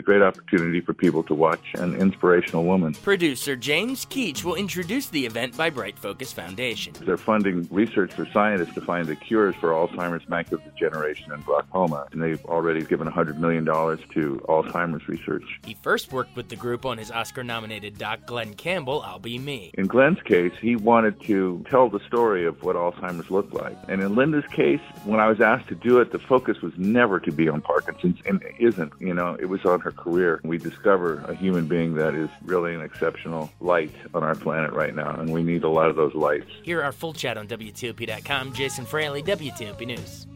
a great opportunity for people to watch an inspirational woman. Producer James Keach will introduce the event by Bright Focus Foundation. They're funding research for scientists to find the cures for Alzheimer's, macular degeneration, and glaucoma, and they've already given $100 million to Alzheimer's research. He first worked with the group on his Oscar-nominated doc Glenn Campbell, I'll Be Me. In Glenn's case, he wanted to tell the story of what Alzheimer's looked like. And in Linda's case, when I was asked to do it, the focus was never to be on Parkinson's, and it isn't. It was on her career. We discover a human being that is really an exceptional light on our planet right now, and we need a lot of those lights. Hear our full chat on WTOP.com. Jason Fraley, WTOP News.